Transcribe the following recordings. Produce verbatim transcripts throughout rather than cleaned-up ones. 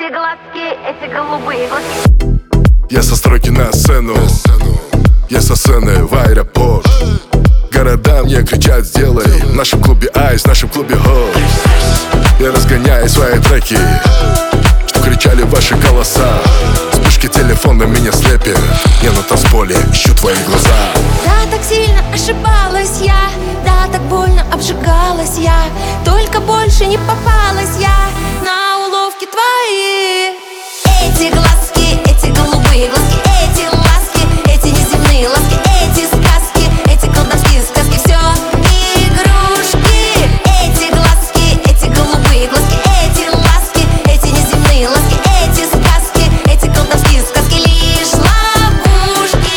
Эти глазки, эти голубые глазки. Я со стройки на сцену, я со сцены в аэропорт. Города мне кричат: сделай в нашем клубе айс, в нашем клубе гол. Я разгоняю свои треки, что кричали ваши голоса. Вспышки телефона меня слепят, я на танцполе ищу твои глаза. Да, так сильно ошибалась я, да, так больно обжигалась я, только больше не попалась я на уловки твои. Эти глазки, эти голубые глазки, эти ласки, эти неземные ласки, эти сказки, эти колдовские сказки, все игрушки. Эти глазки, эти голубые глазки, эти ласки, эти неземные ласки, эти сказки, эти колдовские сказки, лишь ловушки.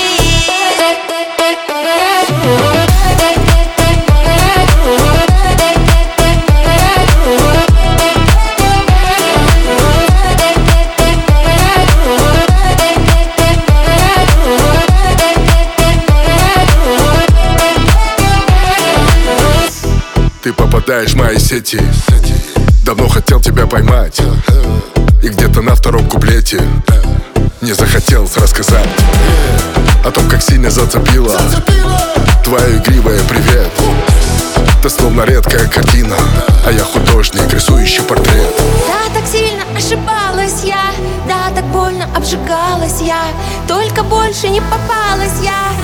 Ты попадаешь в мои сети, давно хотел тебя поймать, и где-то на втором куплете не захотел рассказать о том, как сильно зацепила твоя игривая привет. Ты словно редкая картина, а я художник, рисующий портрет. Да, так сильно ошибалась я, да, так больно обжигалась я, только больше не попалась я